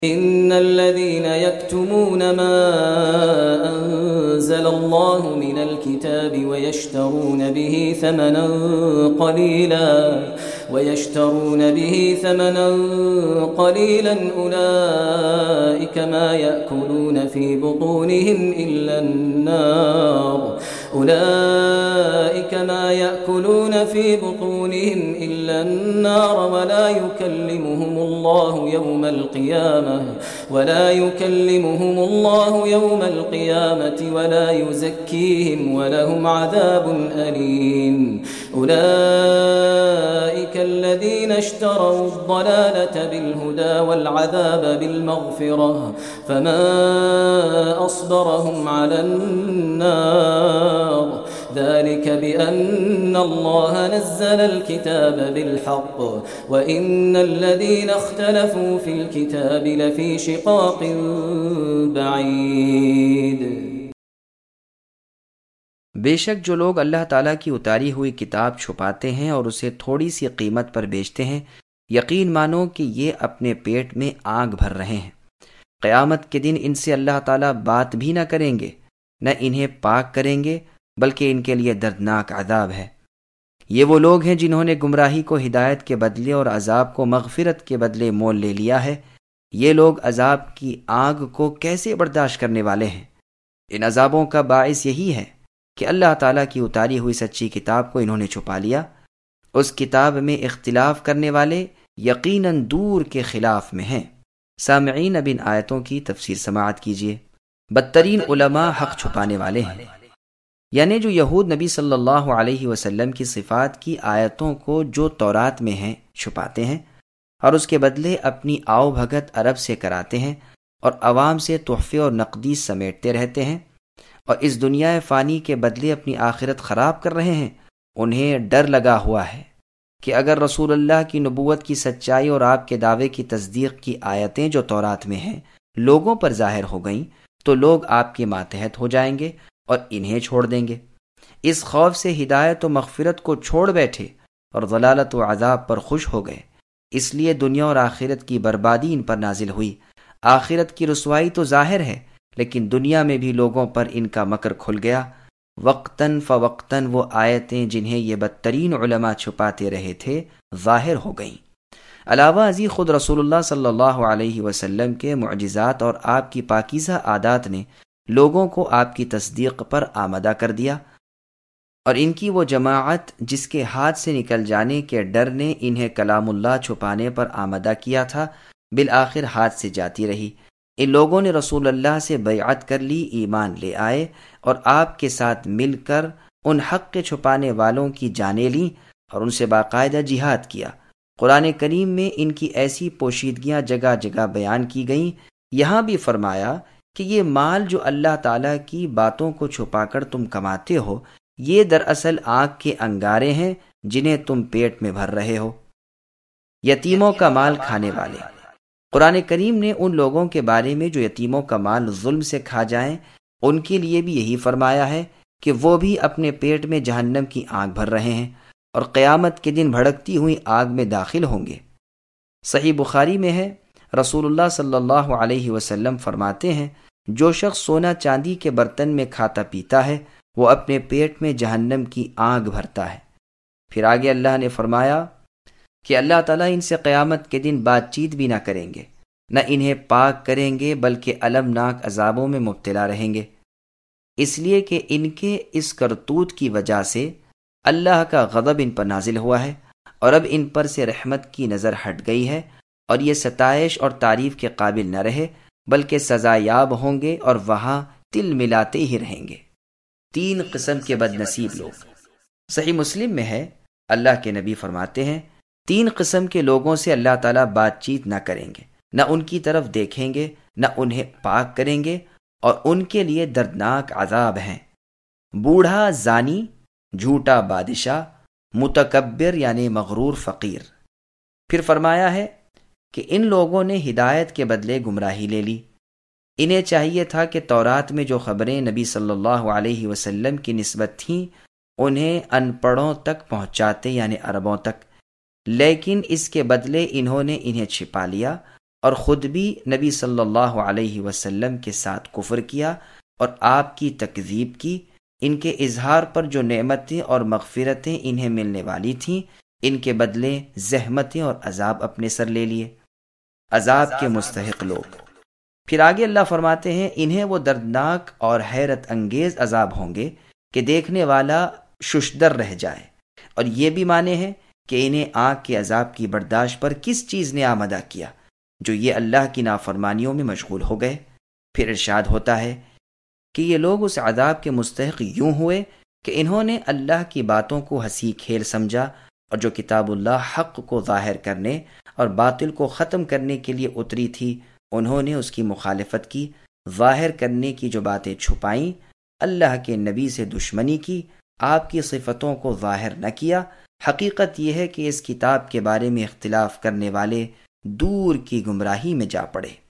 إن الذين يكتمون ما أنزل الله من الكتاب ويشترون به ثمنا قليلا أولئك ما يأكلون في بطونهم إلا النار ولا يكلمهم الله يوم القيامة ولا يزكيهم ولهم عذاب أليم أولئك الذين اشتروا الضلالة بالهدى والعذاب بالمغفرة فما أصبرهم على النار ذلك بأن الله نزل الكتاب بالحق وإن الذين اختلفوا في الكتاب لفي شقاق بعيد۔ بے شک جو لوگ اللہ تعالیٰ کی اتاری ہوئی کتاب چھپاتے ہیں اور اسے تھوڑی سی قیمت پر بیچتے ہیں، یقین مانو کہ یہ اپنے پیٹ میں آگ بھر رہے ہیں۔ قیامت کے دن ان سے اللہ تعالیٰ بات بھی نہ کریں گے، نہ انہیں پاک کریں گے، بلکہ ان کے لیے دردناک عذاب ہے۔ یہ وہ لوگ ہیں جنہوں نے گمراہی کو ہدایت کے بدلے اور عذاب کو مغفرت کے بدلے مول لے لیا ہے۔ یہ لوگ عذاب کی آگ کو کیسے برداشت کرنے والے ہیں؟ ان عذابوں کا باعث یہی ہے کہ اللہ تعالیٰ کی اتاری ہوئی سچی کتاب کو انہوں نے چھپا لیا۔ اس کتاب میں اختلاف کرنے والے یقیناً دور کے خلاف میں ہیں۔ سامعین، اب ان آیتوں کی تفسیر سماعت کیجیے۔ بدترین علماء حق چھپانے والے ہیں، یعنی جو یہود نبی صلی اللہ علیہ وسلم کی صفات کی آیتوں کو جو تورات میں ہیں چھپاتے ہیں اور اس کے بدلے اپنی آؤ بھگت عرب سے کراتے ہیں اور عوام سے تحفے اور نقدی سمیٹتے رہتے ہیں اور اس دنیا فانی کے بدلے اپنی آخرت خراب کر رہے ہیں۔ انہیں ڈر لگا ہوا ہے کہ اگر رسول اللہ کی نبوت کی سچائی اور آپ کے دعوے کی تصدیق کی آیتیں جو تورات میں ہیں لوگوں پر ظاہر ہو گئیں تو لوگ آپ کے ماتحت ہو جائیں گے اور انہیں چھوڑ دیں گے۔ اس خوف سے ہدایت و مغفرت کو چھوڑ بیٹھے اور ضلالت و عذاب پر خوش ہو گئے۔ اس لیے دنیا اور آخرت کی بربادی ان پر نازل ہوئی۔ آخرت کی رسوائی تو ظاہر ہے، لیکن دنیا میں بھی لوگوں پر ان کا مکر کھل گیا۔ وقتاً فوقتاً وہ آیتیں جنہیں یہ بدترین علماء چھپاتے رہے تھے ظاہر ہو گئیں۔ علاوہ ازیں خود رسول اللہ صلی اللہ علیہ وسلم کے معجزات اور آپ کی پاکیزہ عادات نے لوگوں کو آپ کی تصدیق پر آمادہ کر دیا، اور ان کی وہ جماعت جس کے ہاتھ سے نکل جانے کے ڈر نے انہیں کلام اللہ چھپانے پر آمادہ کیا تھا، بالآخر ہاتھ سے جاتی رہی۔ ان لوگوں نے رسول اللہ سے بیعت کر لی، ایمان لے آئے اور آپ کے ساتھ مل کر ان حق کے چھپانے والوں کی جانیں لیں اور ان سے باقاعدہ جہاد کیا۔ قرآن کریم میں ان کی ایسی پوشیدگیاں جگہ جگہ بیان کی گئیں۔ یہاں بھی فرمایا کہ یہ مال جو اللہ تعالیٰ کی باتوں کو چھپا کر تم کماتے ہو، یہ دراصل آگ کے انگارے ہیں جنہیں تم پیٹ میں بھر رہے ہو۔ یتیموں کا مال کھانے والے۔ قرآن کریم نے ان لوگوں کے بارے میں جو یتیموں کا مال ظلم سے کھا جائیں ان کے لیے بھی یہی فرمایا ہے کہ وہ بھی اپنے پیٹ میں جہنم کی آگ بھر رہے ہیں اور قیامت کے دن بھڑکتی ہوئی آگ میں داخل ہوں گے۔ صحیح بخاری میں ہے، رسول اللہ صلی اللہ علیہ وسلم فرماتے ہیں، جو شخص سونا چاندی کے برتن میں کھاتا پیتا ہے وہ اپنے پیٹ میں جہنم کی آگ بھرتا ہے۔ پھر آگے اللہ نے فرمایا کہ اللہ تعالیٰ ان سے قیامت کے دن بات چیت بھی نہ کریں گے، نہ انہیں پاک کریں گے، بلکہ المناک عذابوں میں مبتلا رہیں گے، اس لیے کہ ان کے اس کرتوت کی وجہ سے اللہ کا غضب ان پر نازل ہوا ہے اور اب ان پر سے رحمت کی نظر ہٹ گئی ہے، اور یہ ستائش اور تعریف کے قابل نہ رہے بلکہ سزا یاب ہوں گے اور وہاں تل ملاتے ہی رہیں گے۔ 3 قسم کے بد نصیب لوگ۔ صحیح مسلم میں ہے، اللہ کے نبی فرماتے ہیں 3 قسم کے لوگوں سے اللہ تعالیٰ بات چیت نہ کریں گے، نہ ان کی طرف دیکھیں گے، نہ انہیں پاک کریں گے، اور ان کے لیے دردناک عذاب ہیں۔ بوڑھا زانی، جھوٹا بادشاہ، متکبر یعنی مغرور فقیر۔ پھر فرمایا ہے کہ ان لوگوں نے ہدایت کے بدلے گمراہی لے لی۔ انہیں چاہیے تھا کہ تورات میں جو خبریں نبی صلی اللہ علیہ وسلم کی نسبت تھیں انہیں ان پڑھوں تک پہنچاتے، یعنی عربوں تک، لیکن اس کے بدلے انہوں نے انہیں چھپا لیا اور خود بھی نبی صلی اللہ علیہ وسلم کے ساتھ کفر کیا اور آپ کی تکذیب کی۔ ان کے اظہار پر جو نعمتیں اور مغفرتیں انہیں ملنے والی تھیں، ان کے بدلے زحمتیں اور عذاب اپنے سر لے لیے۔ عذاب کے مستحق لوگ۔ پھر آگے اللہ فرماتے ہیں انہیں وہ دردناک اور حیرت انگیز عذاب ہوں گے کہ دیکھنے والا ششدر رہ جائے، اور یہ بھی مانے ہیں کہ انہیں آگ کے عذاب کی برداشت پر کس چیز نے آمادہ کیا جو یہ اللہ کی نافرمانیوں میں مشغول ہو گئے۔ پھر ارشاد ہوتا ہے کہ یہ لوگ اس عذاب کے مستحق یوں ہوئے کہ انہوں نے اللہ کی باتوں کو ہنسی کھیل سمجھا، اور جو کتاب اللہ حق کو ظاہر کرنے اور باطل کو ختم کرنے کے لیے اتری تھی، انہوں نے اس کی مخالفت کی۔ ظاہر کرنے کی جو باتیں چھپائیں، اللہ کے نبی سے دشمنی کی، آپ کی صفتوں کو ظاہر نہ کیا۔ حقیقت یہ ہے کہ اس کتاب کے بارے میں اختلاف کرنے والے دور کی گمراہی میں جا پڑے۔